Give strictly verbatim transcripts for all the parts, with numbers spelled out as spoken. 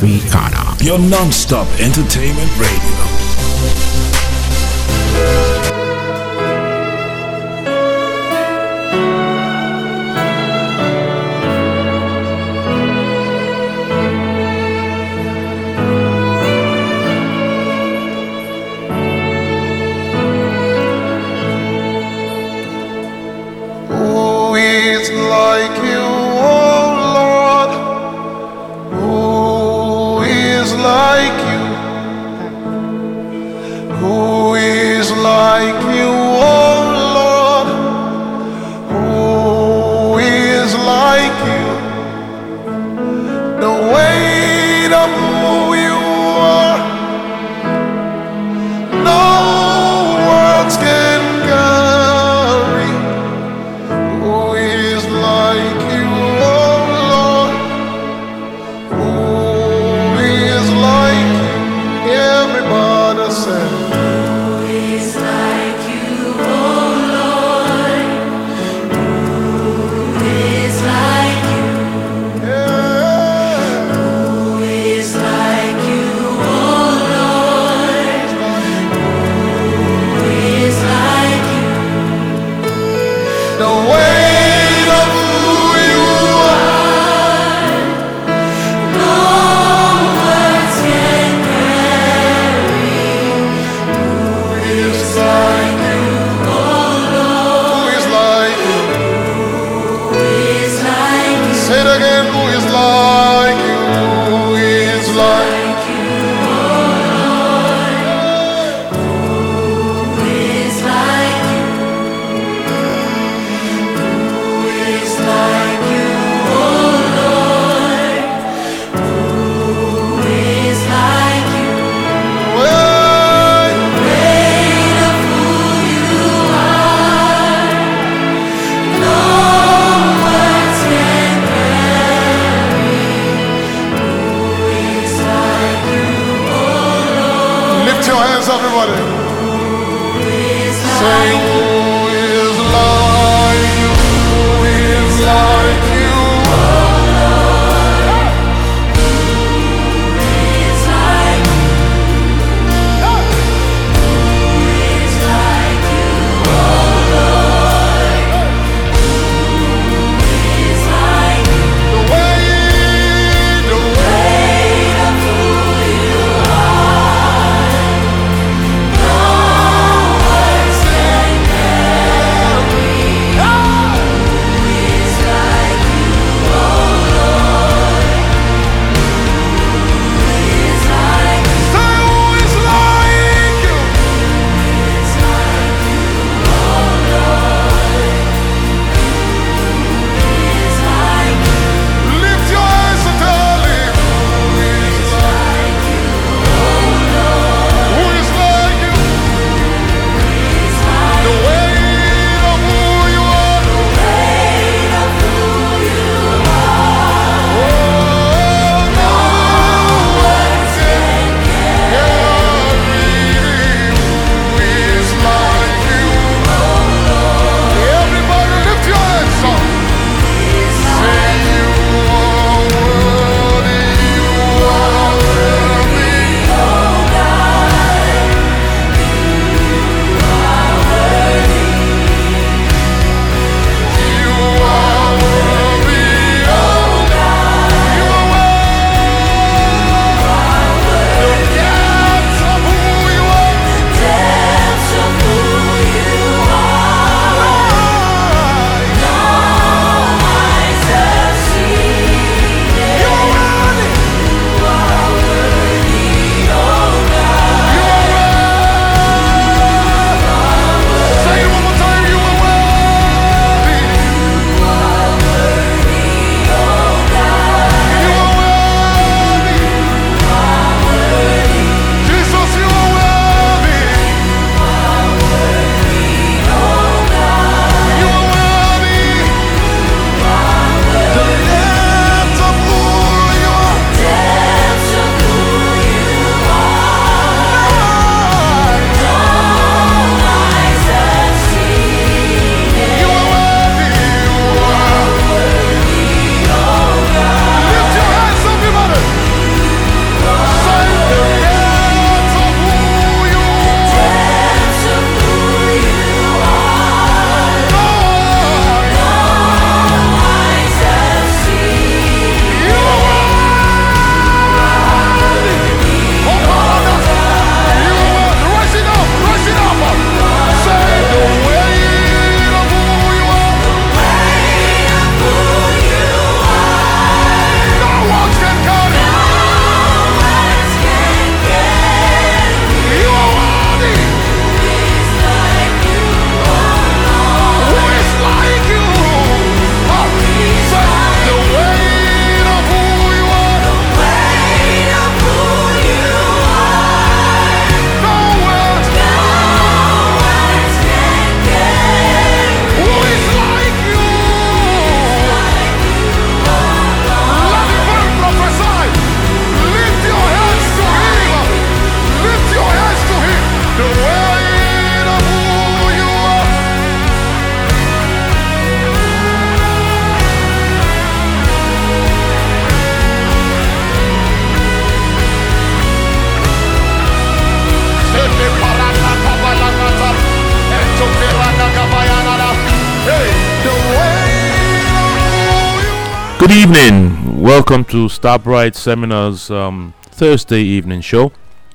Africana. Your non-stop entertainment radio. Who is like you, oh Lord? Who is like you? Who is like you, oh Lord? Who is like you? The weight of who you are, no words can carry. Who is like you, oh Lord? Who is like you? Everybody say, Who is like you, oh Lord? Who is like you? yeah. Who is like you, oh Lord? Who is like you? The weight of who you are, No words can carry. who is like you? Who is like you? Who is like you? Say it again, who is like you? Who is like Like you, oh Lord. Who is like you? Who is like you, oh Lord? Who is like you? Way, Weight of who you are, no words can carry. Who is like you, oh Lord? lift your hands, everybody. Who is Say, like you? who is like you? Who is like you? Who is like you? Who is like you, oh Lord? Who is like you? The weight, the Weight of who you are, no words can evening. Welcome to Starbright Seminars um, Thursday evening show.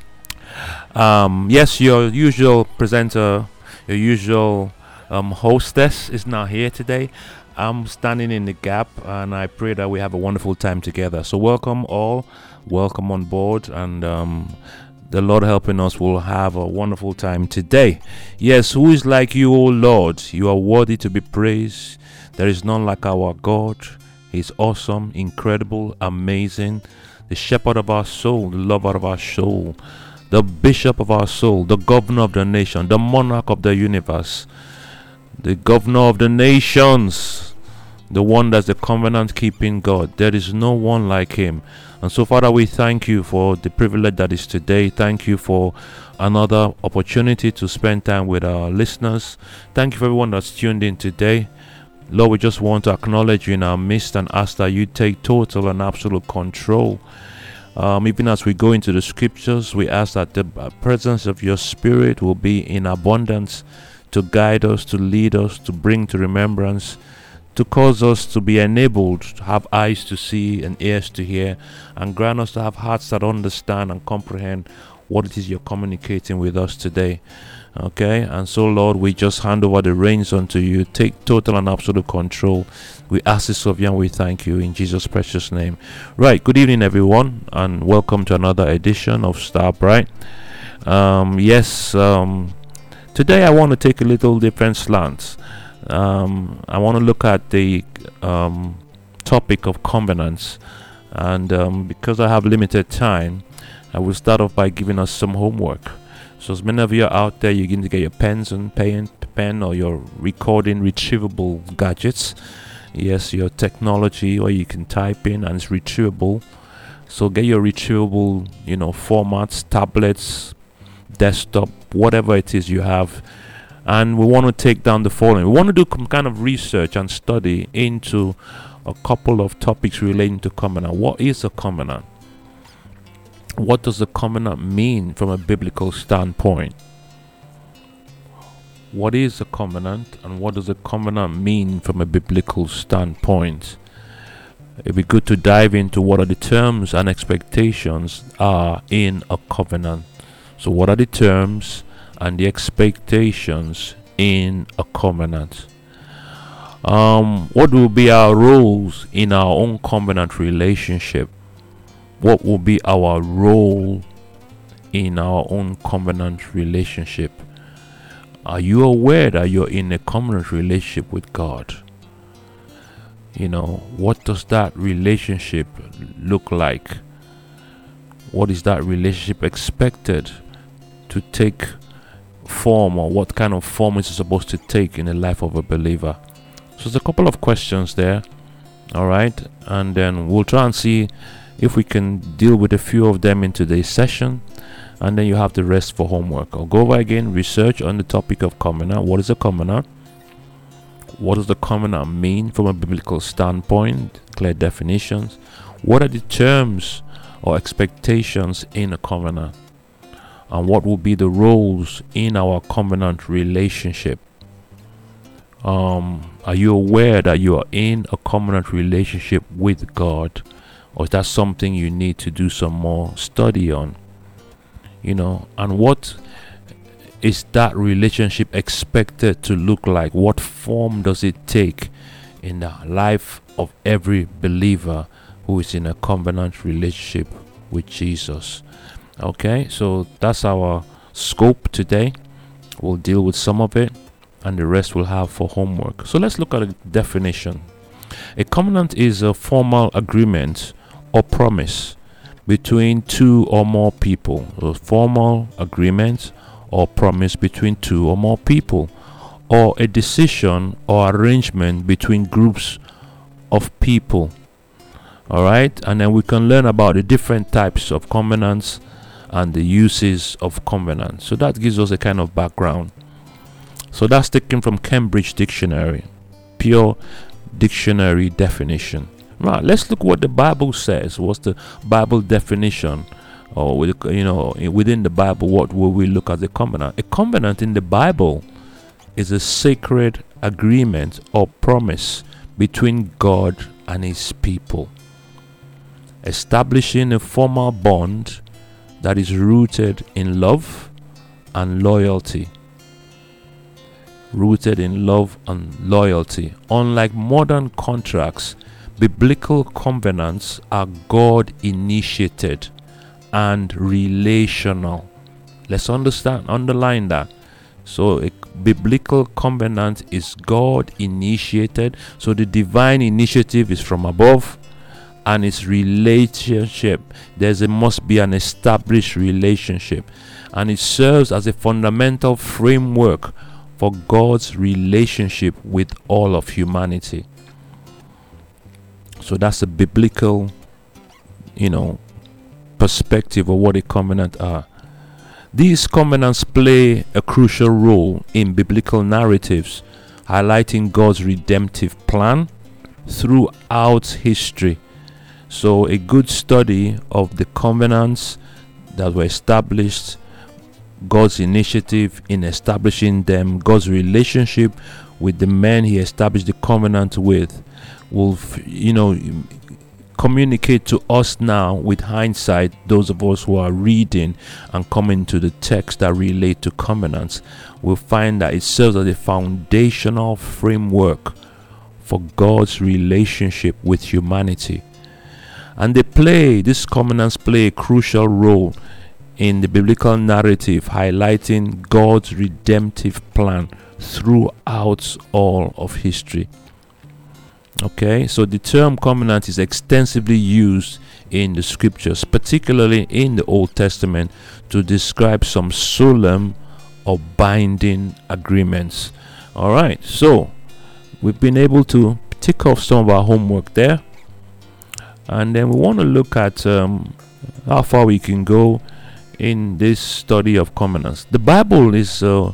Um, yes, your usual presenter, your usual um, hostess is not here today. I'm standing in the gap, and I pray that we have a wonderful time together. So welcome all, welcome on board, and um, the Lord helping us will have a wonderful time today. Yes, who is like you, O Lord? You are worthy to be praised. There is none like our God. He's awesome, incredible, amazing, the shepherd of our soul, the lover of our soul, the bishop of our soul, the governor of the nation, the monarch of the universe, the governor of the nations, the one that's the covenant-keeping God. There is no one like him. And so, Father, we thank you for the privilege that is today. Thank you for another opportunity to spend time with our listeners. Thank you for everyone that's tuned in today. Lord, we just want to acknowledge you in our midst and ask that you take total and absolute control. Um, even as we go into the scriptures, we ask that the presence of your Spirit will be in abundance to guide us, to lead us, to bring to remembrance, to cause us to be enabled, to have eyes to see and ears to hear, and grant us to have hearts that understand and comprehend what it is you're communicating with us today. Okay, and so Lord, we just hand over the reins unto you. Take total and absolute control. We ask this of you and we thank you in Jesus' precious name. Right, good evening everyone, and welcome to another edition of Starbright. Um, yes, um, today I want to take a little different slant. Um, I want to look at the um, topic of covenants, and um, because I have limited time, I will start off by giving us some homework. So as many of you are out there, you're going to get your pens and pen, pen or your recording retrievable gadgets. Yes, your technology, or you can type in and it's retrievable. So get your retrievable, you know, formats, tablets, desktop, whatever it is you have. And we want to take down the following. We want to do some kind of research and study into a couple of topics relating to covenant. What is a covenant? What does a covenant mean from a biblical standpoint? What is a covenant, and what does a covenant mean from a biblical standpoint? It'd be good to dive into what are the terms and expectations are in a covenant. So what are the terms and the expectations in a covenant? Um, what will be our roles in our own covenant relationship? What will be our role in our own covenant relationship? Are you aware that you're in a covenant relationship with God? You know, what does that relationship look like? What is that relationship expected to take form, or what kind of form is it supposed to take in the life of a believer? So there's a couple of questions there, all right, and then we'll try and see if we can deal with a few of them in today's session, and then you have the rest for homework. I'll go over again, research on the topic of covenant. What is a covenant? What does the covenant mean from a biblical standpoint? Clear definitions. What are the terms or expectations in a covenant? And what will be the roles in our covenant relationship? Um, are you aware that you are in a covenant relationship with God? Or is that something you need to do some more study on? You know, and what is that relationship expected to look like? What form does it take in the life of every believer who is in a covenant relationship with Jesus? Okay, so that's our scope today. We'll deal with some of it, and the rest we'll have for homework. So let's look at a definition. A covenant is a formal agreement or promise between two or more people. A formal agreement or promise between two or more people, or a decision or arrangement between groups of people. All right, and then we can learn about the different types of covenants and the uses of covenants. So that gives us a kind of background. So that's taken from Cambridge Dictionary, pure dictionary definition. Right, let's look what the Bible says. What's the Bible definition? Or with, you know, within the Bible, what will we look at the covenant? A covenant in the Bible is a sacred agreement or promise between God and his people, establishing a formal bond that is rooted in love and loyalty. Rooted in love and loyalty. Unlike modern contracts, biblical covenants are God initiated and relational. Let's understand, underline that. So a biblical covenant is God initiated. So the divine initiative is from above, and its relationship, there's a must be an established relationship, and it serves as a fundamental framework for God's relationship with all of humanity. So that's a biblical, you know, perspective of what a covenant are. These covenants play a crucial role in biblical narratives, highlighting God's redemptive plan throughout history. So a good study of the covenants that were established, God's initiative in establishing them, God's relationship with the men he established the covenant with, will, you know, communicate to us now with hindsight, those of us who are reading and coming to the text that relate to covenants, will find that it serves as a foundational framework for God's relationship with humanity. And they play, these covenants play a crucial role in the biblical narrative, highlighting God's redemptive plan throughout all of history. Okay, so the term covenant is extensively used in the scriptures, particularly in the Old Testament, to describe some solemn or binding agreements. All right, so we've been able to tick off some of our homework there, and then we want to look at um, how far we can go in this study of covenants. The Bible is, uh,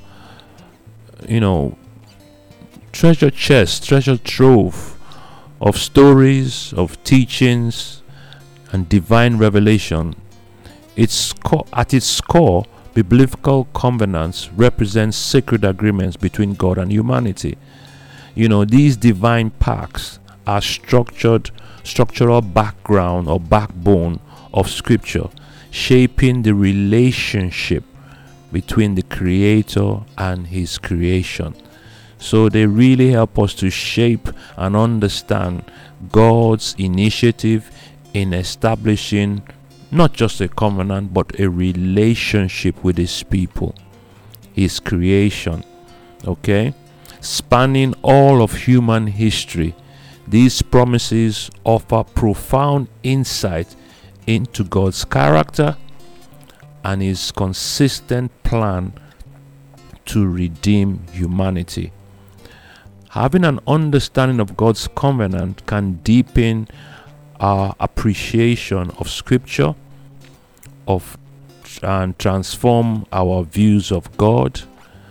you know, treasure chest, treasure trove of stories, of teachings, and divine revelation. Its co- at its core, biblical covenants represent sacred agreements between God and humanity. You know, these divine pacts are structured, structural background or backbone of Scripture, shaping the relationship between the Creator and His creation. So they really help us to shape and understand God's initiative in establishing not just a covenant, but a relationship with His people, His creation. Okay? Spanning all of human history, these promises offer profound insight into God's character and His consistent plan to redeem humanity. Having an understanding of God's covenant can deepen our appreciation of Scripture, of and transform our views of God,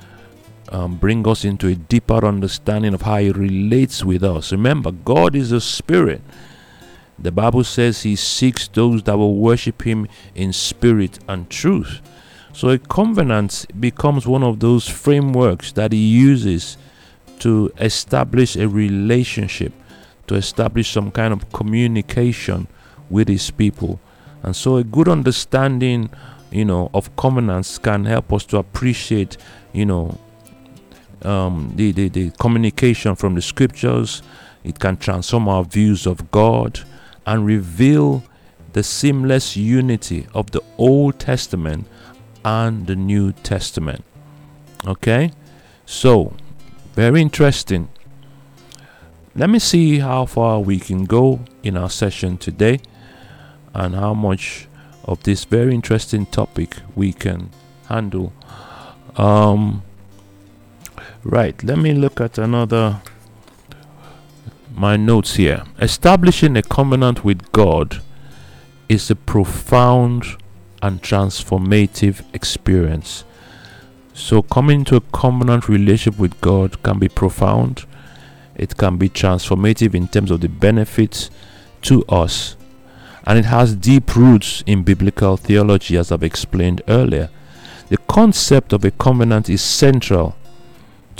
um, bring us into a deeper understanding of how He relates with us. Remember, God is a spirit. The Bible says He seeks those that will worship Him in spirit and truth. So a covenant becomes one of those frameworks that He uses to establish a relationship, to establish some kind of communication with His people. And so a good understanding, you know, of covenants can help us to appreciate, you know, um, the, the, the communication from the Scriptures. It can transform our views of God and reveal the seamless unity of the Old Testament and the New Testament. Okay? So, very interesting. Let me see how far we can go in our session today and how much of this very interesting topic we can handle. Um, right, let me look at another, my notes here. Establishing a covenant with God is a profound and transformative experience. So coming to a covenant relationship with God can be profound. It can be transformative in terms of the benefits to us. And it has deep roots in biblical theology, as I've explained earlier. The concept of a covenant is central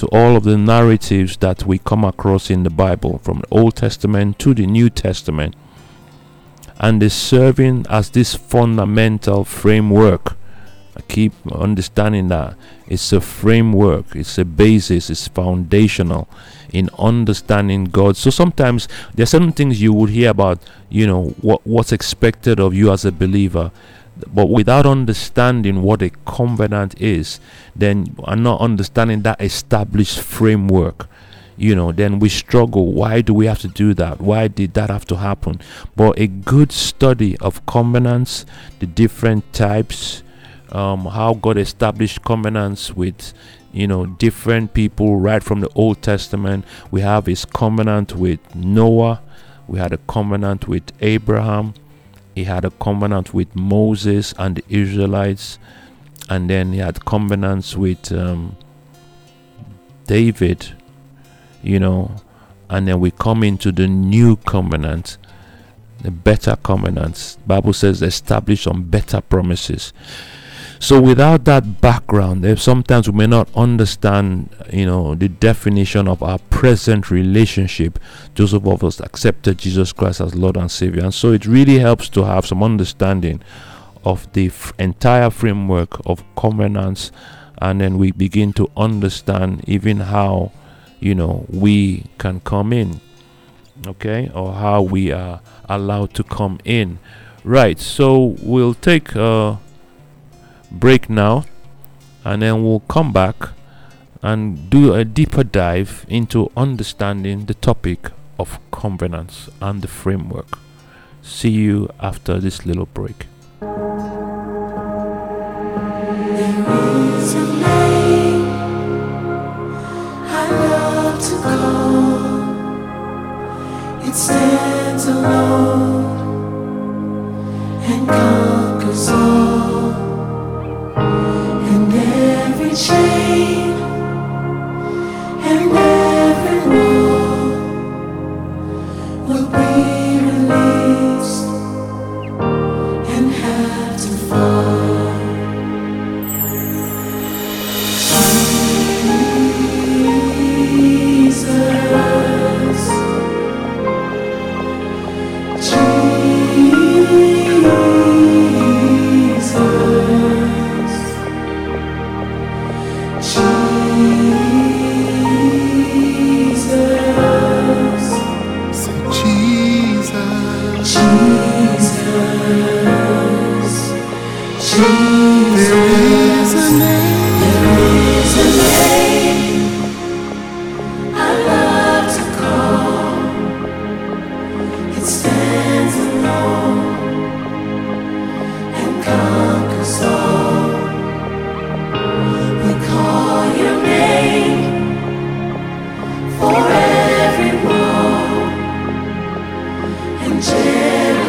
to all of the narratives that we come across in the Bible, from the Old Testament to the New Testament, and is serving as this fundamental framework. I keep understanding that it's a framework, it's a basis, it's foundational in understanding God. So sometimes there are certain things you would hear about, you know, what what's expected of you as a believer, but without understanding what a covenant is, then and not understanding that established framework, you know, then we struggle. Why do we have to do that? Why did that have to happen? But a good study of covenants, the different types, um, how God established covenants with, you know, different people right from the Old Testament. We have his covenant with Noah. We had a covenant with Abraham. He had a covenant with Moses and the Israelites. And then he had covenants with um, David, you know. And then we come into the new covenant, the better covenants. Bible says established on better promises. So without that background, there sometimes we may not understand, you know, the definition of our present relationship. Those of us accepted Jesus Christ as Lord and Savior, and so it really helps to have some understanding of the f- entire framework of covenants, and then we begin to understand even how, you know, we can come in, okay, or how we are allowed to come in. Right. So we'll take a break now, and then we'll come back and do a deeper dive into understanding the topic of covenants and the framework. See you after this little break. There is a name I love to call. It stands alone and conquers all. And every chain and every wall will be released and have to fall. Jesus,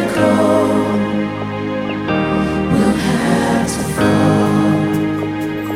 Jericho will have to fall.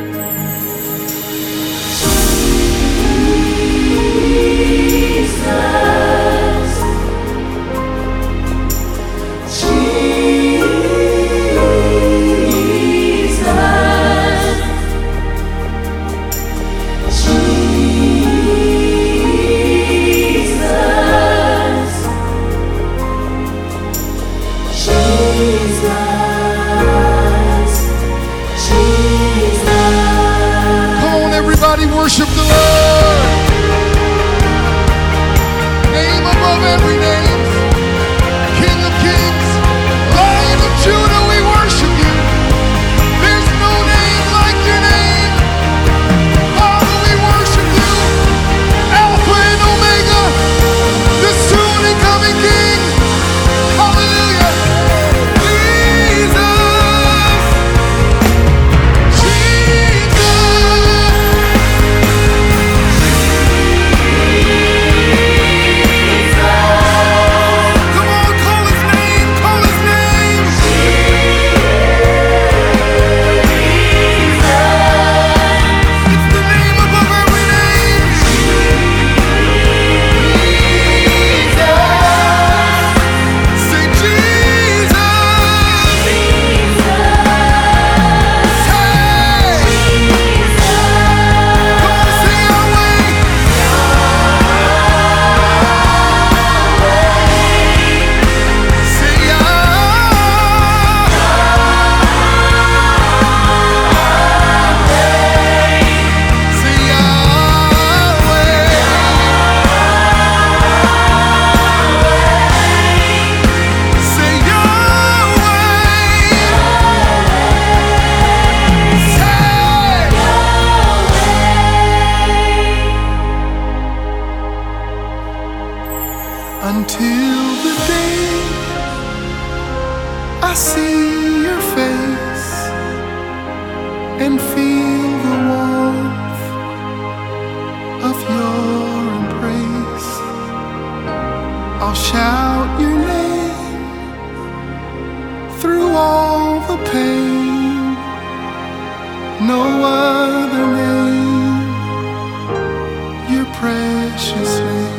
precious name.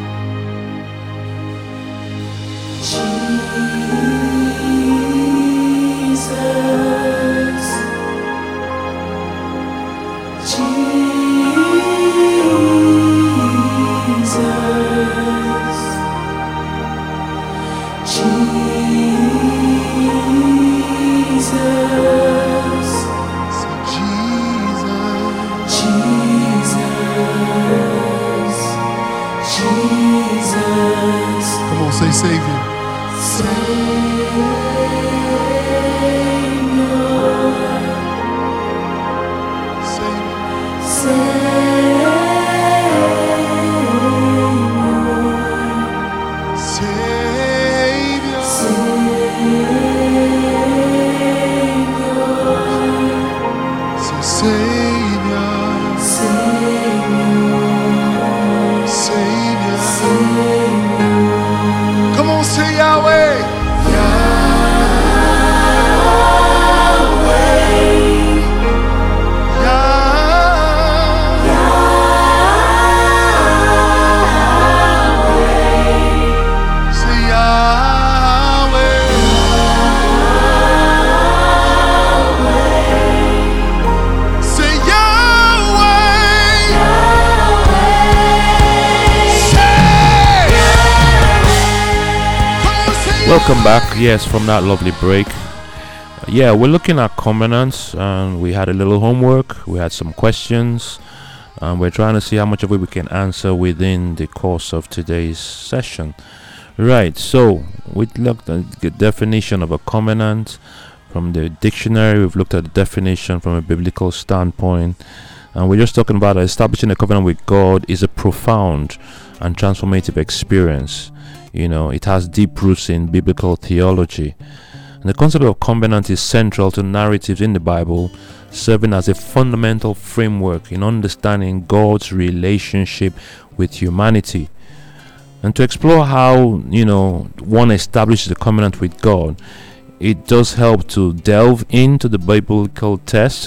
Jesus, Come on, say Savior. Come on, say Yahweh. Welcome back. Yes, from that lovely break. Yeah, we're looking at covenants, and we had a little homework. We had some questions, and we're trying to see how much of it we can answer within the course of today's session. Right, so we looked at the definition of a covenant from the dictionary. We've looked at the definition from a biblical standpoint, and we're just talking about establishing a covenant with God is a profound and transformative experience. You know, it has deep roots in biblical theology. And the concept of covenant is central to narratives in the Bible, serving as a fundamental framework in understanding God's relationship with humanity. And to explore how, you know, one establishes a covenant with God, it does help to delve into the biblical text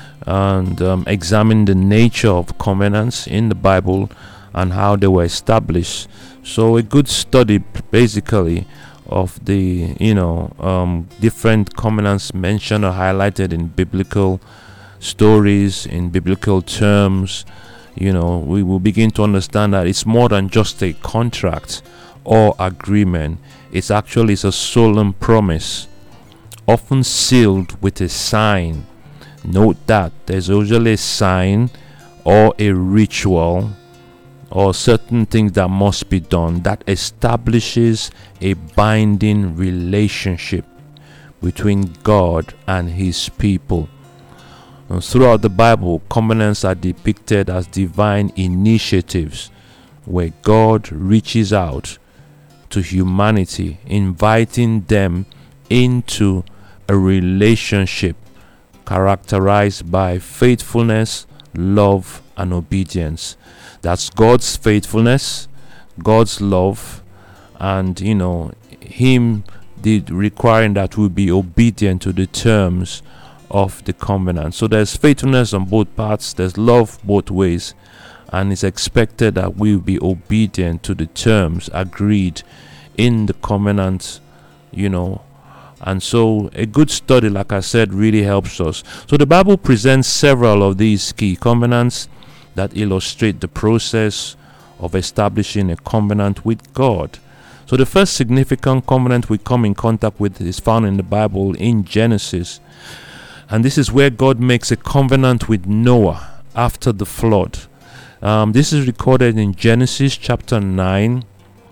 and um, examine the nature of covenants in the Bible and how they were established. So a good study basically of the, you know, um, different covenants mentioned or highlighted in biblical stories, in biblical terms, you know, we will begin to understand that it's more than just a contract or agreement. It's actually it's a solemn promise, often sealed with a sign. Note that there's usually a sign or a ritual or certain things that must be done that establishes a binding relationship between God and his people. And throughout the Bible, covenants are depicted as divine initiatives where God reaches out to humanity, inviting them into a relationship characterized by faithfulness, love, and obedience. That's God's faithfulness, God's love, and, you know, him did requiring that we be obedient to the terms of the covenant. So there's faithfulness on both parts, there's love both ways, and it's expected that we will be obedient to the terms agreed in the covenant, you know. And so a good study, like I said, really helps us. So the Bible presents several of these key covenants that illustrate the process of establishing a covenant with God. So the first significant covenant we come in contact with is found in the Bible in Genesis. And this is where God makes a covenant with Noah after the flood. Um, this is recorded in Genesis chapter nine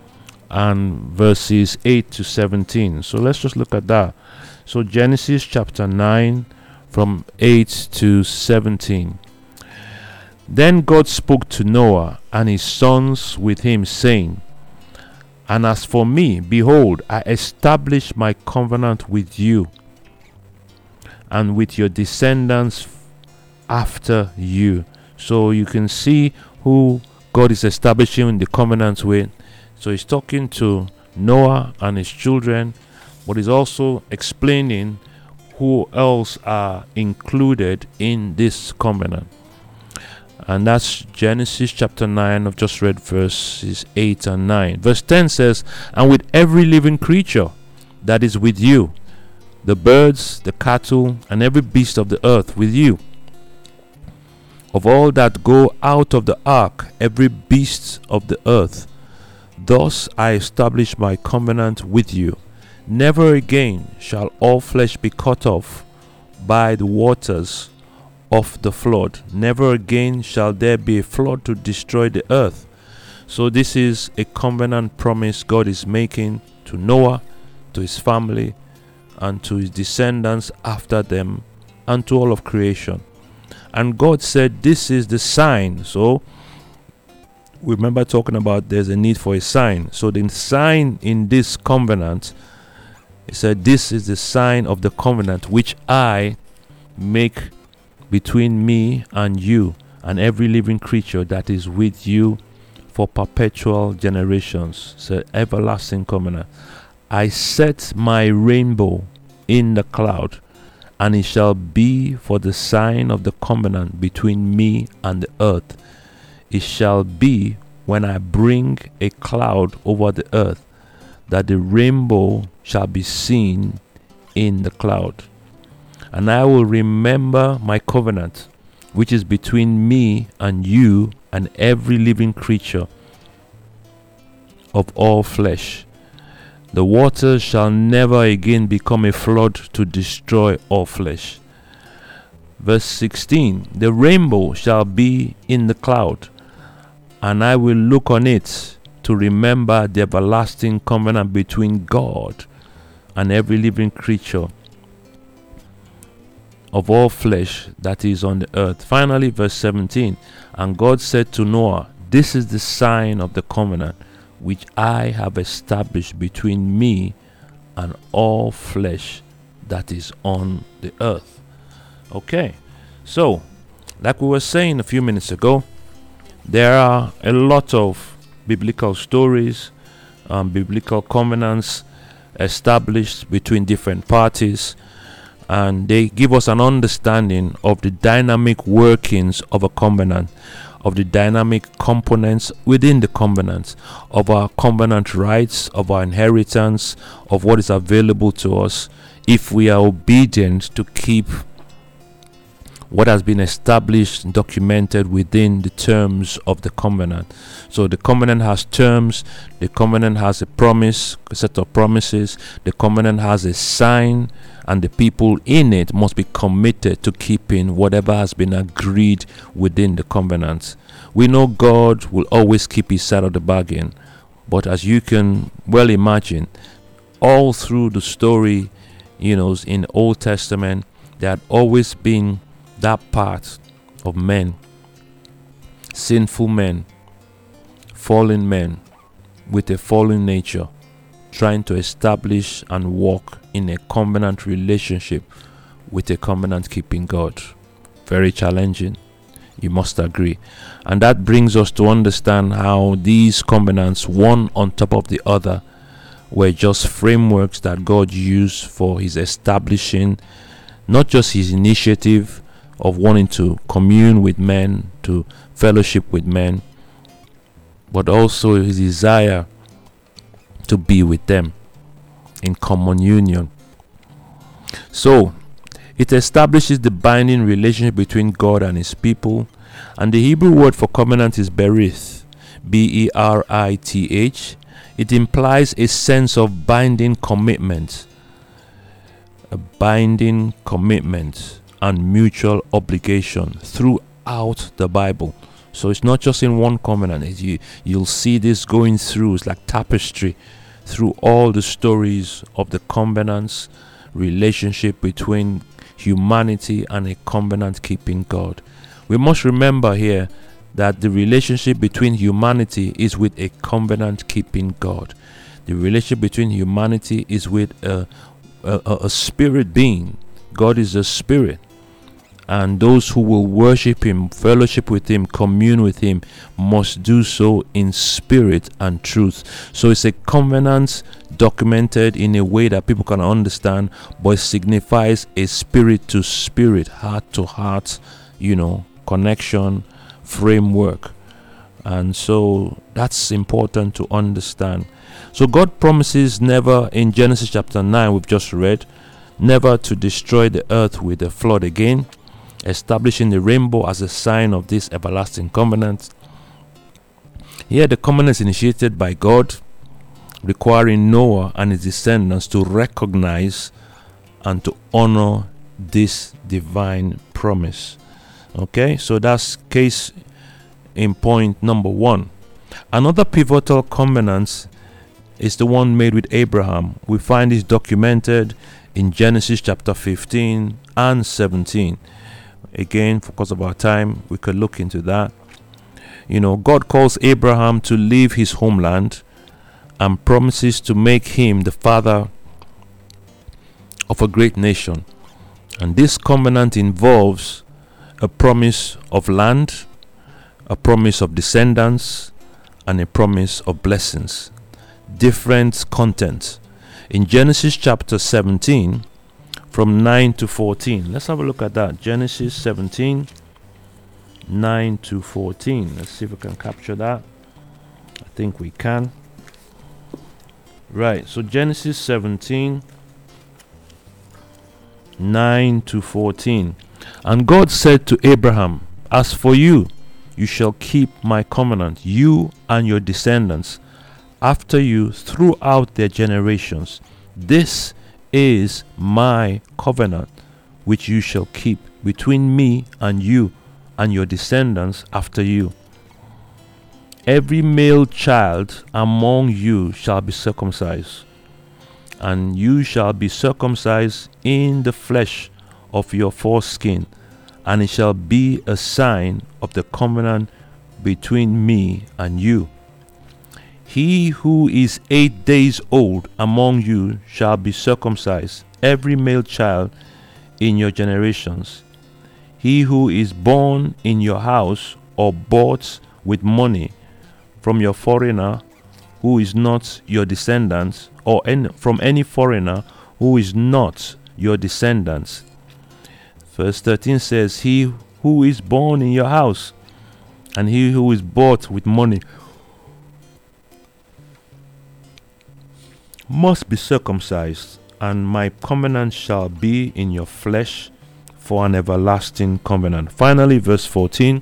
and verses eight to seventeen. So let's just look at that. So Genesis chapter nine from eight to seventeen. Then God spoke to Noah and his sons with him, saying, And as for me, behold, I establish my covenant with you and with your descendants after you. So you can see who God is establishing the covenant with. So he's talking to Noah and his children, but he's also explaining who else are included in this covenant. And that's Genesis chapter nine. I've just read verses eight and nine. Verse ten says, and with every living creature that is with you, the birds, the cattle, and every beast of the earth with you, of all that go out of the ark, every beast of the earth. Thus I establish my covenant with you. Never again shall all flesh be cut off by the waters of the flood. Never again shall there be a flood to destroy the earth. So this is a covenant promise God is making to Noah, to his family, and to his descendants after them, and to all of creation. And God said this is the sign. So we remember talking about there's a need for a sign. So the sign in this covenant, he said, this is the sign of the covenant which I make between me and you and every living creature that is with you for perpetual generations. So everlasting covenant. I set my rainbow in the cloud, and it shall be for the sign of the covenant between me and the earth. It shall be when I bring a cloud over the earth, that the rainbow shall be seen in the cloud. And I will remember my covenant, which is between me and you and every living creature of all flesh. The waters shall never again become a flood to destroy all flesh. Verse sixteen, the rainbow shall be in the cloud, and I will look on it to remember the everlasting covenant between God and every living creature of all flesh that is on the earth. Finally, verse seventeen, and God said to Noah, this is the sign of the covenant which I have established between me and all flesh that is on the earth. Okay, so like we were saying a few minutes ago, there are a lot of biblical stories, um, biblical covenants established between different parties, and they give us an understanding of the dynamic workings of a covenant, of the dynamic components within the covenant, of our covenant rights, of our inheritance, of what is available to us if we are obedient to keep what has been established and documented within the terms of the covenant. So the covenant has terms, the covenant has a promise, a set of promises, the covenant has a sign, and the people in it must be committed to keeping whatever has been agreed within the covenant. We know God will always keep his side of the bargain, but as you can well imagine, all through the story, you know, in the Old Testament, there had always been that part of men, sinful men, fallen men with a fallen nature, trying to establish and walk in a covenant relationship with a covenant keeping God. Very challenging, you must agree. And that brings us to understand how these covenants, one on top of the other, were just frameworks that God used for his establishing not just his initiative of wanting to commune with men, to fellowship with men, but also his desire to be with them in common union. So it establishes the binding relationship between God and his people, and the Hebrew word for covenant is berith, B E R I T H. It implies a sense of binding commitment, a binding commitment and mutual obligation throughout the Bible. So it's not just in one covenant. It's you, you'll see this going through. It's like tapestry through all the stories of the covenants, relationship between humanity and a covenant keeping God. We must remember here that the relationship between humanity is with a covenant keeping God. The relationship between humanity is with a, a, a spirit being. God is a spirit, and those who will worship him, fellowship with him, commune with him, must do so in spirit and truth. So it's a covenant documented in a way that people can understand, but it signifies a spirit to spirit, heart to heart, you know, connection, framework. And so that's important to understand. So God promises never, in Genesis chapter nine we've just read, never to destroy the earth with a flood again, establishing the rainbow as a sign of this everlasting covenant. Here the covenant is initiated by God, requiring Noah and his descendants to recognize and to honor this divine promise. Okay, so that's case in point number one. Another pivotal covenant is the one made with Abraham. We find this documented in Genesis chapter fifteen and seventeen. Again, because of our time, we could look into that. You know, God calls Abraham to leave his homeland and promises to make him the father of a great nation. And this covenant involves a promise of land, a promise of descendants, and a promise of blessings. Different content. In Genesis chapter seventeen, from nine to fourteen. Let's have a look at that. Genesis seventeen, nine to fourteen. Let's see if we can capture that. I think we can. Right, so Genesis seventeen, nine to fourteen. And God said to Abraham, as for you, you shall keep my covenant, you and your descendants after you throughout their generations. This is my covenant, which you shall keep between me and you and your descendants after you. Every male child among you shall be circumcised, and you shall be circumcised in the flesh of your foreskin, and it shall be a sign of the covenant between me and you. He who is eight days old among you shall be circumcised, every male child in your generations. He who is born in your house or bought with money from your foreigner who is not your descendants, or any, from any foreigner who is not your descendants. Verse thirteen says, he who is born in your house and he who is bought with money must be circumcised, and my covenant shall be in your flesh for an everlasting covenant. Finally, verse fourteen,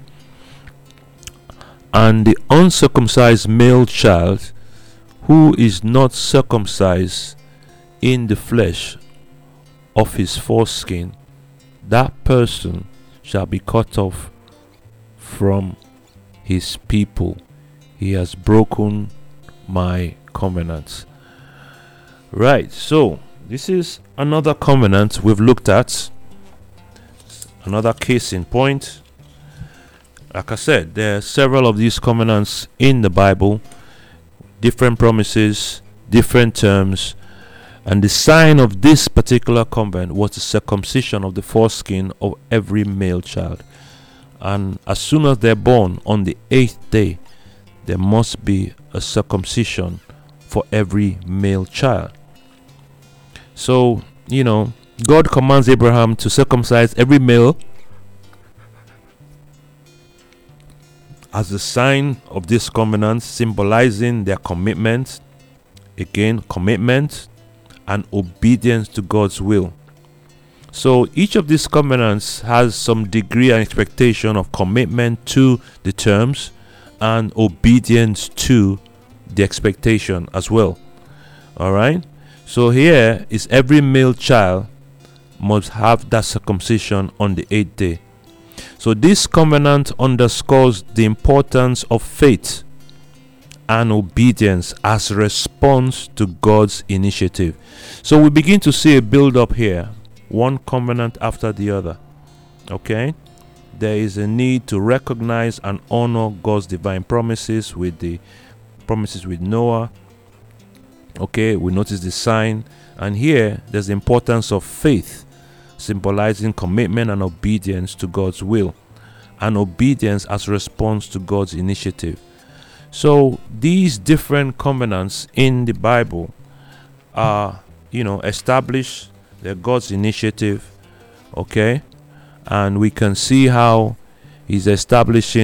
and the uncircumcised male child who is not circumcised in the flesh of his foreskin, that person shall be cut off from his people. He has broken my covenant. Right, so this is another covenant we've looked at, another case in point. Like I said, there are several of these covenants in the Bible, different promises, different terms, and the sign of this particular covenant was the circumcision of the foreskin of every male child. And as soon as they're born on the eighth day, there must be a circumcision for every male child. So, you know, God commands Abraham to circumcise every male as a sign of this covenant, symbolizing their commitment, again, commitment and obedience to God's will. So each of these covenants has some degree and expectation of commitment to the terms and obedience to the expectation as well. All right. So here is every male child must have that circumcision on the eighth day. So this covenant underscores the importance of faith and obedience as a response to God's initiative. So we begin to see a build up here, one covenant after the other. Okay? There is a need to recognize and honor God's divine promises with the promises with Noah. Okay, we notice the sign, and here there's the importance of faith, symbolizing commitment and obedience to God's will, and obedience as a response to God's initiative. So these different covenants in the Bible are, you know, established. They're God's initiative. Okay, and we can see how He's establishing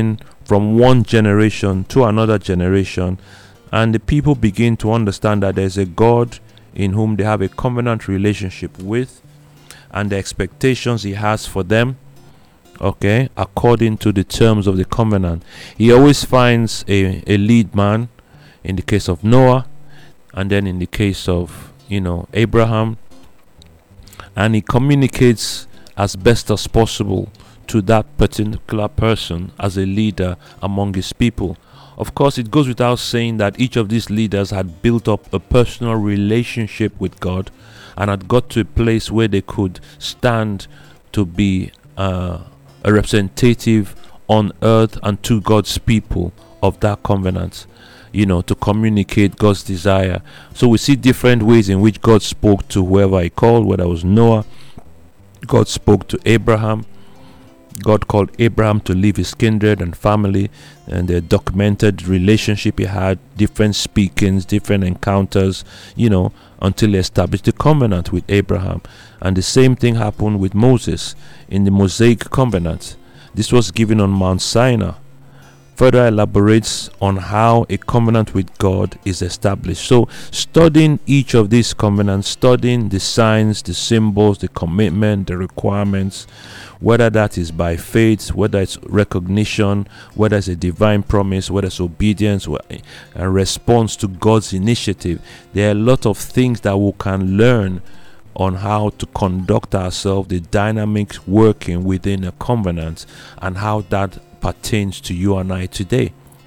from one generation to another generation, and the people begin to understand that there's a God in whom they have a covenant relationship with, and the expectations he has for them, okay, according to the terms of the covenant. He always finds a, a lead man in the case of Noah, and then in the case of, you know, Abraham, and he communicates as best as possible to that particular person as a leader among his people. Of course, it goes without saying that each of these leaders had built up a personal relationship with God and had got to a place where they could stand to be uh, a representative on earth and to God's people of that covenant, you know, to communicate God's desire. So we see different ways in which God spoke to whoever he called, whether it was Noah. God spoke to Abraham. God called Abraham to leave his kindred and family, and the documented relationship he had, different speakings, different encounters, you know, until he established the covenant with Abraham. And the same thing happened with Moses in the Mosaic covenant. This was given on Mount Sinai. Further elaborates on how a covenant with God is established. So studying each of these covenants, studying the signs, the symbols, the commitment, the requirements, whether that is by faith, whether it's recognition, whether it's a divine promise, whether it's obedience and response to God's initiative. There are a lot of things that we can learn on how to conduct ourselves, the dynamic working within a covenant, and how that pertains to you and I today.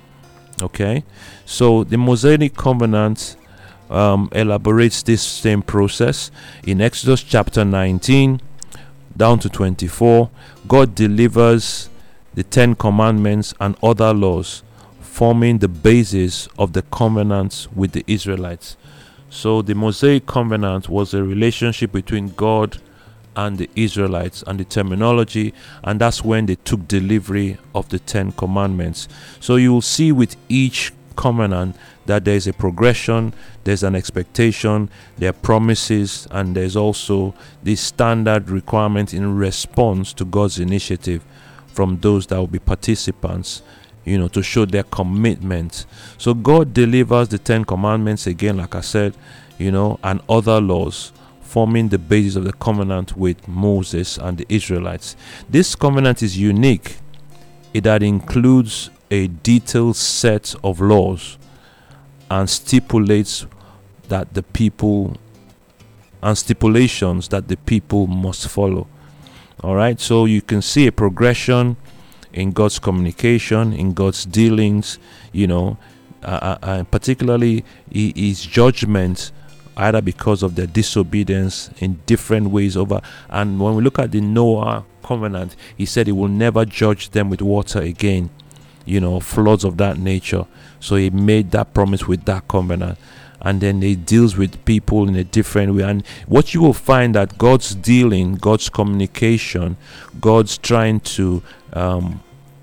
Okay, so the Mosaic covenant um, elaborates this same process. In Exodus chapter nineteen down to twenty-four, God delivers the Ten Commandments and other laws, forming the basis of the covenant with the Israelites. So the Mosaic covenant was a relationship between God and the Israelites, and the terminology, and that's when they took delivery of the Ten Commandments. So you will see with each covenant that there's a progression, there's an expectation, there are promises, and there's also the standard requirement in response to God's initiative from those that will be participants, you know, to show their commitment. So God delivers the Ten Commandments again, like I said, you know, and other laws, forming the basis of the covenant with Moses and the Israelites. This covenant is unique. It that includes a detailed set of laws and stipulates that the people and stipulations that the people must follow. All right, so you can see a progression in God's communication, in God's dealings, you know, uh, uh, and particularly his judgment, either because of their disobedience in different ways over. And when we look at the Noah covenant, he said he will never judge them with water again, you know, floods of that nature. So he made that promise with that covenant, and then he deals with people in a different way. And what you will find that God's dealing, God's communication, God's trying to um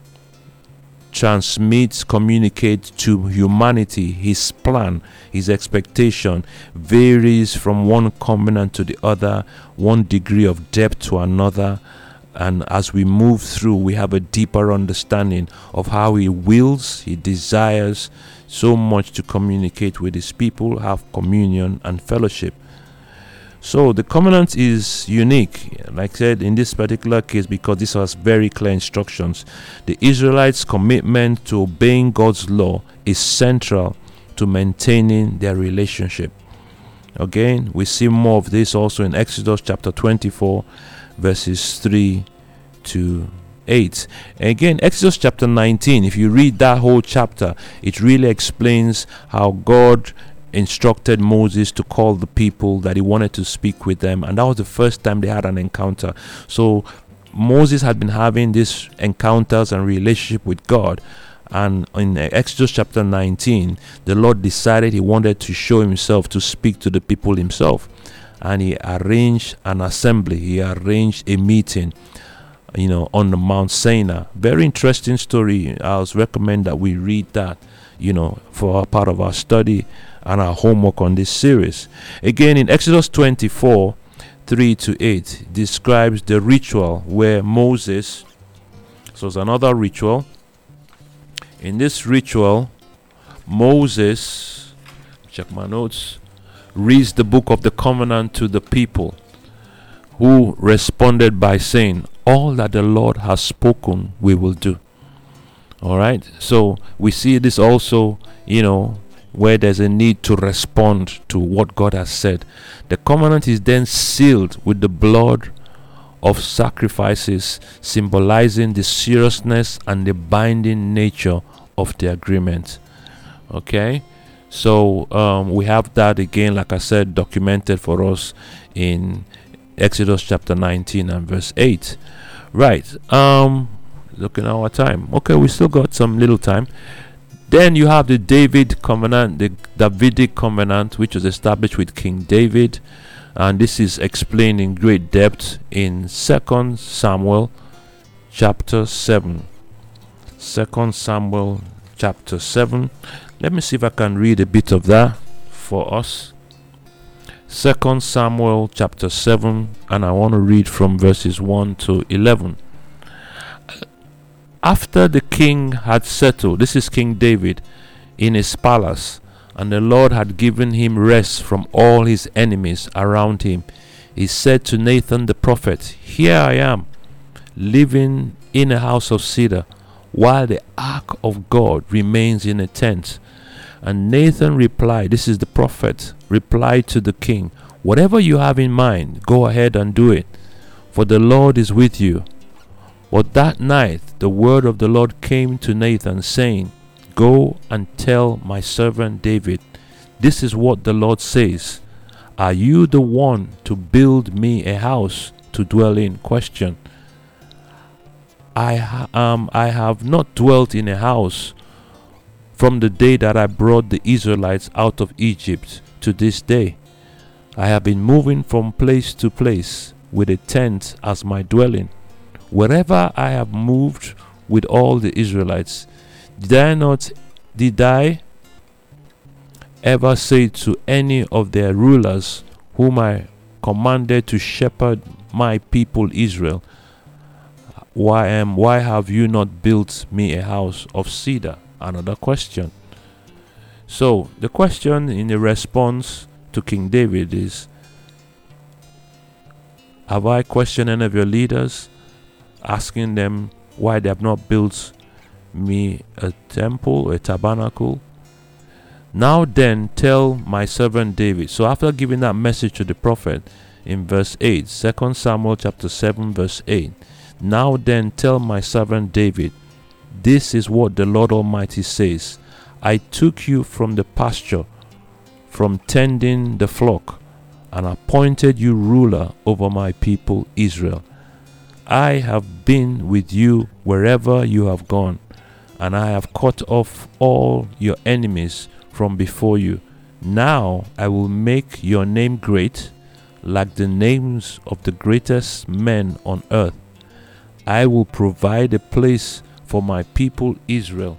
transmits, communicate to humanity his plan, his expectation, varies from one covenant to the other, one degree of depth to another. And as we move through, we have a deeper understanding of how he wills, he desires so much to communicate with his people, have communion and fellowship. So the covenant is unique, like I said, in this particular case, because this has very clear instructions. The Israelites' commitment to obeying God's law is central to maintaining their relationship. Again, we see more of this also in Exodus chapter twenty-four, verses three to eight. Again, Exodus chapter nineteen, if you read that whole chapter, it really explains how God instructed Moses to call the people that he wanted to speak with them, and that was the first time they had an encounter. So Moses had been having these encounters and relationship with God, and in Exodus chapter nineteen, the Lord decided he wanted to show himself, to speak to the people himself, and he arranged an assembly, he arranged a meeting, you know, on the Mount Sinai. Very interesting story. I would recommend that we read that, you know, for a part of our study and our homework on this series. Again, in Exodus twenty-four, three to eight, describes the ritual where Moses, so it's another ritual, In this ritual, Moses, check my notes, reads the book of the covenant to the people, who responded by saying, all that the Lord has spoken, we will do. All right. So we see this also, you know, where there's a need to respond to what God has said. The covenant is then sealed with the blood of sacrifices, symbolizing the seriousness and the binding nature of the agreement. Okay. So um, we have that again, like I said, documented for us in Exodus chapter nineteen and verse eight. Right. Um, looking at our time. Okay, we still got some little time. Then you have the David covenant, the Davidic covenant, which was established with King David, and this is explained in great depth in Second Samuel chapter seven. Second Samuel chapter seven. Let me see if I can read a bit of that for us. Second Samuel chapter seven, and I want to read from verses one to eleven. After the king had settled, this is King David, in his palace, and the Lord had given him rest from all his enemies around him, he said to Nathan the prophet, here I am, living in a house of cedar, while the ark of God remains in a tent. And Nathan replied, this is the prophet, replied to the king, whatever you have in mind, go ahead and do it, for the Lord is with you. But that night the word of the Lord came to Nathan, saying, go and tell my servant David, this is what the Lord says, are you the one to build me a house to dwell in? Question. I ha- um I have not dwelt in a house from the day that I brought the Israelites out of Egypt to this day. I have been moving from place to place with a tent as my dwelling. Wherever I have moved with all the Israelites, did I not did I ever say to any of their rulers whom I commanded to shepherd my people Israel, why am why have you not built me a house of cedar? Another question. So the question in the response to King David is, have I questioned any of your leaders, asking them why they have not built me a temple, a tabernacle? Now then, tell my servant David. So after giving that message to the prophet in verse eight, Second Samuel chapter seven verse eight, now then tell my servant David, this is what the Lord Almighty says, I took you from the pasture, from tending the flock, and appointed you ruler over my people Israel. I have been with you wherever you have gone, and I have cut off all your enemies from before you. Now I will make your name great, like the names of the greatest men on earth. I will provide a place for my people Israel,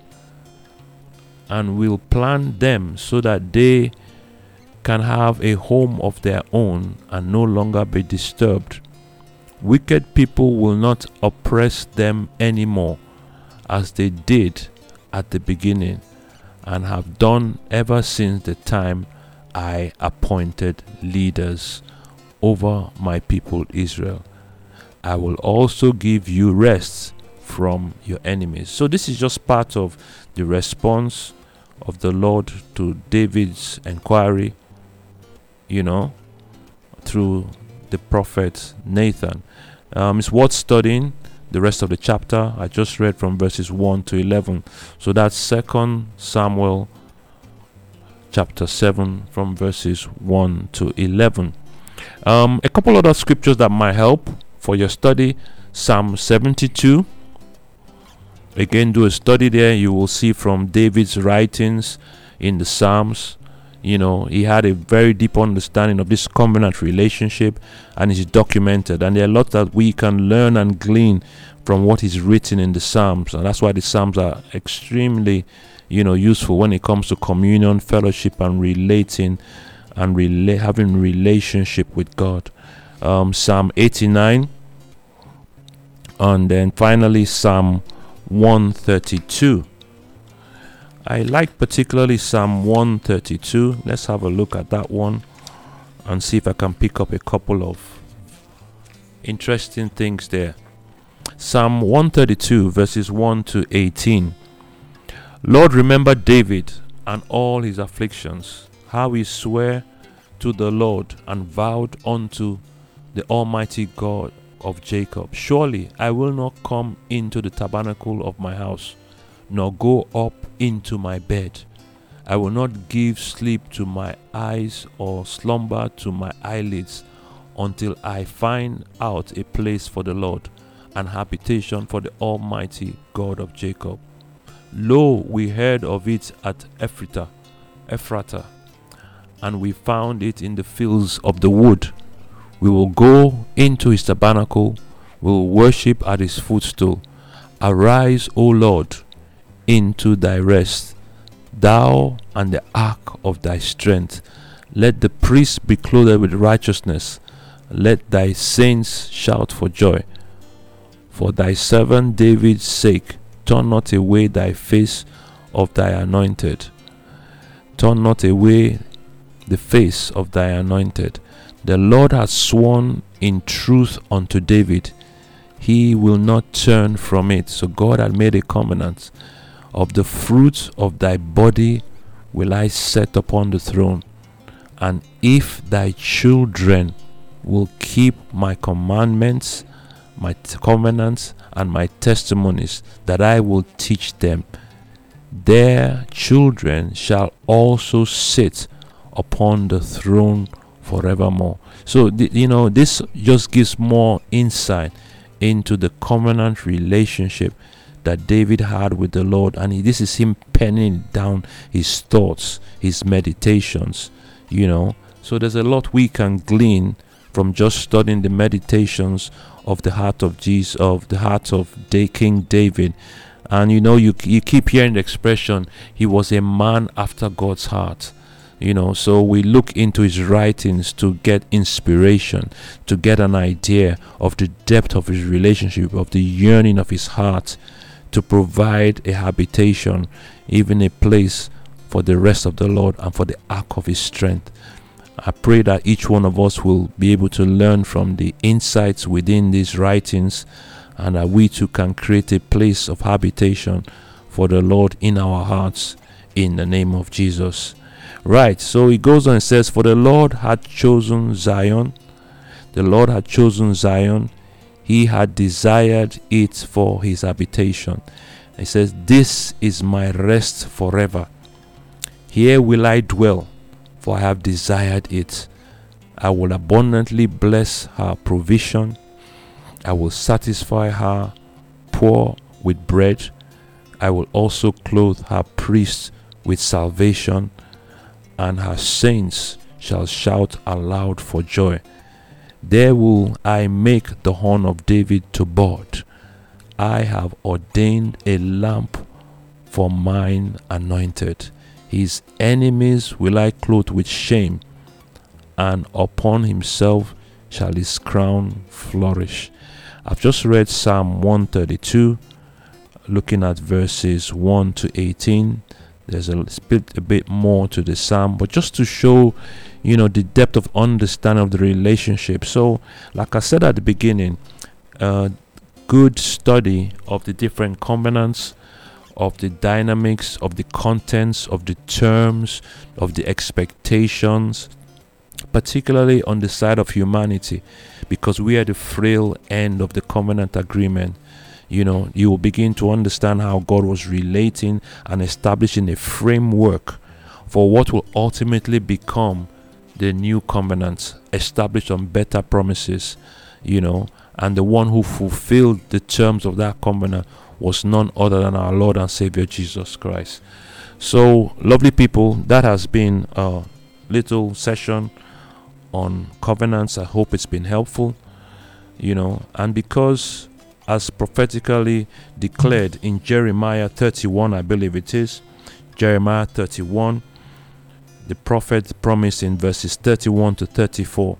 and will plant them so that they can have a home of their own and no longer be disturbed. Wicked people will not oppress them anymore, as they did at the beginning and have done ever since the time I appointed leaders over my people Israel. I will also give you rest from your enemies. So this is just part of the response of the Lord to David's inquiry, you know, through the prophet Nathan. Um, it's worth studying the rest of the chapter. I just read from verses one to eleven. So that's Second Samuel chapter seven from verses one to eleven. Um, a couple other scriptures that might help for your study. Psalm seventy-two. Again, do a study there. You will see from David's writings in the Psalms, you know, he had a very deep understanding of this covenant relationship, and it's documented. And there are lots that we can learn and glean from what is written in the Psalms. And that's why the Psalms are extremely, you know, useful when it comes to communion, fellowship, and relating and rela- having relationship with God. Um, Psalm eighty-nine, and then finally Psalm one thirty-two. I like particularly Psalm one thirty-two. Let's have a look at that one and see if I can pick up a couple of interesting things there. Psalm one thirty-two verses one to eighteen. Lord, remember David and all his afflictions, how he sware to the Lord and vowed unto the Almighty God of Jacob, surely I will not come into the tabernacle of my house, nor go up into my bed. I will not give sleep to my eyes or slumber to my eyelids until I find out a place for the Lord, an habitation for the Almighty God of Jacob. Lo, we heard of it at Ephrata, Ephrata, and we found it in the fields of the wood. We will go into his tabernacle, we will worship at his footstool. Arise, O Lord, into thy rest, thou and the ark of thy strength. Let the priests be clothed with righteousness. Let thy saints shout for joy. For thy servant David's sake, turn not away thy face of thy anointed. Turn not away the face of thy anointed. The Lord hath sworn in truth unto David, he will not turn from it. So God had made a covenant. Of the fruit of thy body will I set upon the throne. And if thy children will keep my commandments, my t- covenants, and my testimonies that I will teach them, their children shall also sit upon the throne forevermore. So, th- you know, this just gives more insight into the covenant relationship that David had with the Lord, and he, this is him penning down his thoughts, his meditations, you know. So there's a lot we can glean from just studying the meditations of the heart of Jesus, of the heart of da- King David. And you know, you you keep hearing the expression, he was a man after God's heart. You know, so we look into his writings to get inspiration, to get an idea of the depth of his relationship, of the yearning of his heart, to provide a habitation, even a place for the rest of the Lord and for the ark of his strength. I pray that each one of us will be able to learn from the insights within these writings, and that we too can create a place of habitation for the Lord in our hearts, in the name of Jesus. Right, so he goes on and says, for the Lord had chosen Zion, the Lord had chosen Zion, he had desired it for his habitation. He says, this is my rest forever. Here will I dwell, for I have desired it. I will abundantly bless her provision. I will satisfy her poor with bread. I will also clothe her priests with salvation, and her saints shall shout aloud for joy. There will I make the horn of David to bud. I have ordained a lamp for mine anointed. His enemies will I clothe with shame, and upon himself shall his crown flourish. I've just read Psalm one thirty-two, looking at verses one to eighteen. There's a bit, a bit more to the psalm, but just to show, you know, the depth of understanding of the relationship. So, like I said at the beginning, uh, good study of the different covenants, of the dynamics, of the contents, of the terms, of the expectations, particularly on the side of humanity, because we are the frail end of the covenant agreement. You know, you will begin to understand how God was relating and establishing a framework for what will ultimately become the new covenant, established on better promises, you know, and the one who fulfilled the terms of that covenant was none other than our Lord and Savior Jesus Christ. So, lovely people, that has been a little session on covenants. I hope it's been helpful, you know, and because as prophetically declared in Jeremiah thirty-one, I believe it is, Jeremiah thirty-one, the prophet promised in verses thirty-one to thirty-four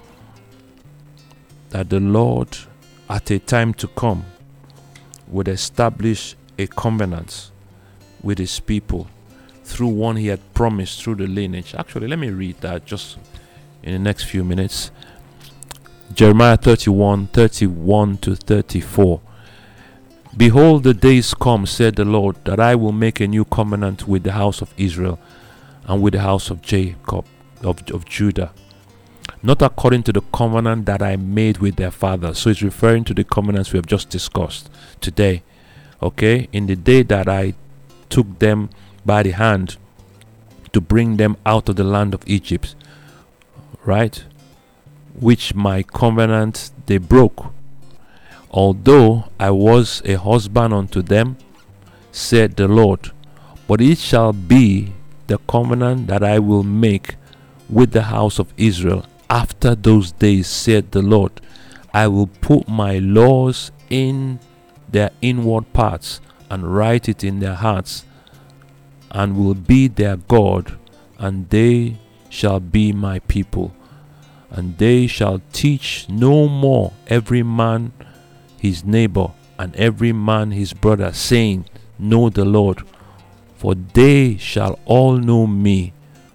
that the Lord at a time to come would establish a covenant with his people, through one he had promised through the lineage. Actually, let me read that just in the next few minutes. Jeremiah thirty-one, thirty-one to thirty-four. Behold, the days come, said the Lord, that I will make a new covenant with the house of Israel and with the house of Jacob, of, of Judah, not according to the covenant that I made with their fathers. So it's referring to the covenants we have just discussed today. Okay, in the day that I took them by the hand to bring them out of the land of Egypt, right? Which my covenant they broke, although I was a husband unto them, said the Lord. But it shall be the covenant that I will make with the house of Israel after those days, said the Lord. I will put my laws in their inward parts and write it in their hearts, and will be their God, and they shall be my people. And they shall teach no more every man his neighbor and every man his brother, saying, Know the Lord, for they shall all know me,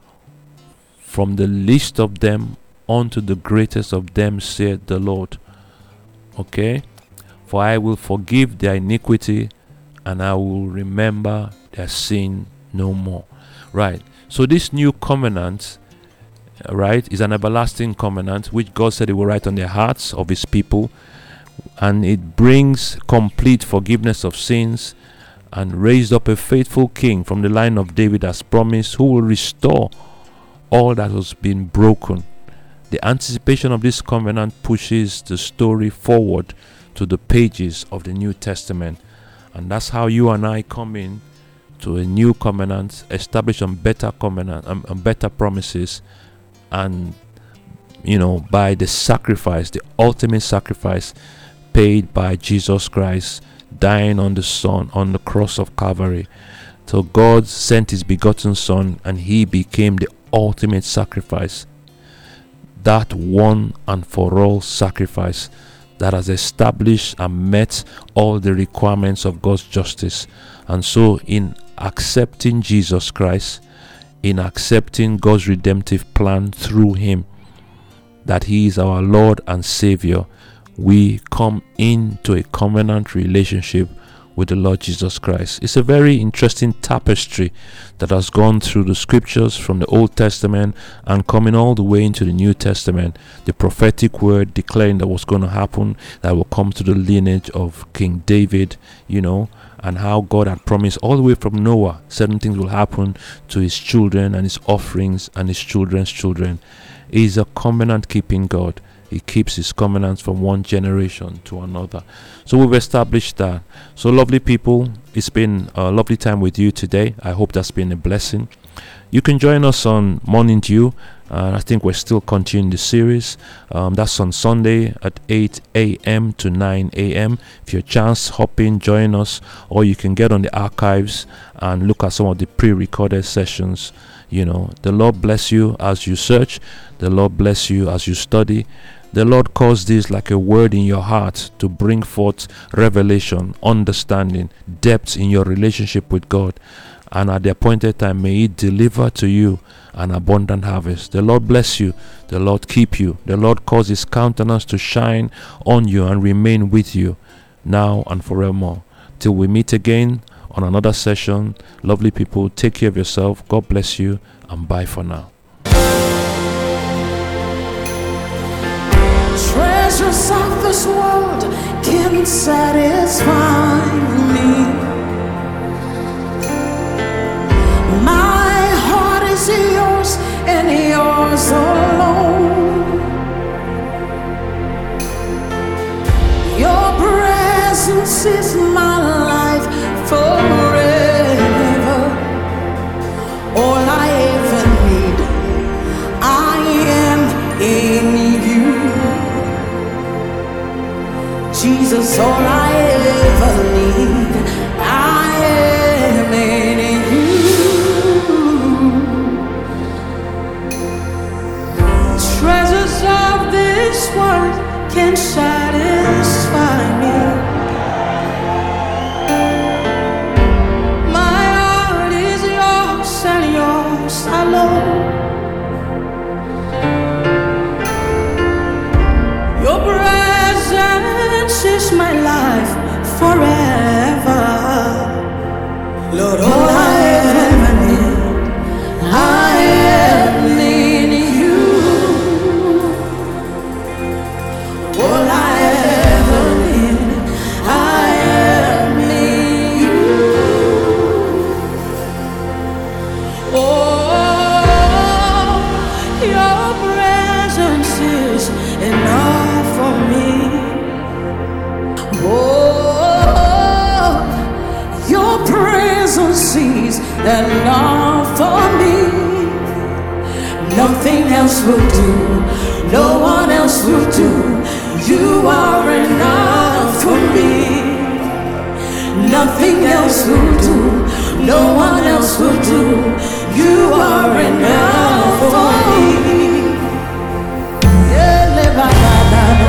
from the least of them unto the greatest of them, said the Lord. Okay? For I will forgive their iniquity, and I will remember their sin no more. Right. So this new covenant, right, is an everlasting covenant which God said he will write on the hearts of his people, and it brings complete forgiveness of sins, and raised up a faithful king from the line of David as promised, who will restore all that has been broken. The anticipation of this covenant pushes the story forward to the pages of the New Testament, and that's how you and I come in to a new covenant established on better covenant um, on better promises, and you know, by the sacrifice, the ultimate sacrifice paid by Jesus Christ, dying on the Son on the cross of Calvary. So God sent his begotten Son, and he became the ultimate sacrifice, that one and for all sacrifice that has established and met all the requirements of God's justice. And so in accepting Jesus Christ, in accepting God's redemptive plan through him, that he is our Lord and Savior, we come into a covenant relationship with the Lord Jesus Christ. It's a very interesting tapestry that has gone through the scriptures from the Old Testament and coming all the way into the New Testament. The prophetic word declaring that what's going to happen, that will come to the lineage of King David, you know, and how God had promised all the way from Noah, certain things will happen to his children and his offerings and his children's children. He is a covenant keeping God. He keeps his covenants from one generation to another. So we've established that. So lovely people, it's been a lovely time with you today. I hope that's been a blessing. You can join us on Morning Dew. Uh, I think we're still continuing the series. Um, that's on Sunday at eight a.m. to nine a.m. If you have a chance, hop in, join us, or you can get on the archives and look at some of the pre-recorded sessions. You know, the Lord bless you as you search. The Lord bless you as you study. The Lord calls this like a word in your heart to bring forth revelation, understanding, depth in your relationship with God. And at the appointed time, may He deliver to you an abundant harvest. The Lord bless you. The Lord keep you. The Lord cause His countenance to shine on you and remain with you now and forevermore. Till we meet again on another session. Lovely people, take care of yourself. God bless you, and bye for now. Treasures of this world can't satisfy me. My heart is yours and yours alone. Your presence is my life forever. All I ever need, I am in you. Jesus, all I ever need, I am in you. Treasures of this world can satisfy me. My heart is yours forever. Lord, all I ever need, I ever need you. All I ever need, I ever need you. Oh, your presence is enough for me. Oh, your presence is enough for me. Nothing else will do, no one else will do. You are enough for me. Nothing else will do, no one else will do. You are enough for me. Yeah, live by that.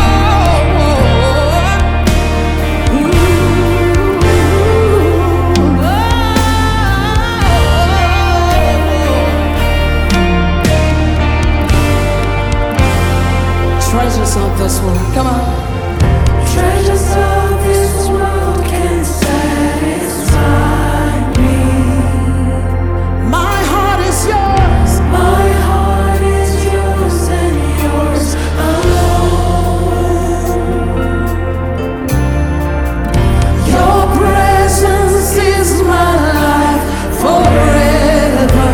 Treasures of this world, come on. Treasures of this world can satisfy me. My heart is yours. My heart is yours and yours alone. Your presence is my life forever.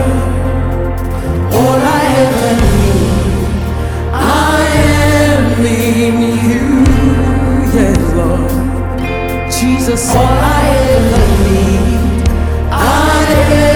All I ever need, I am in you, yes, Lord. Jesus, all I ever need, I am.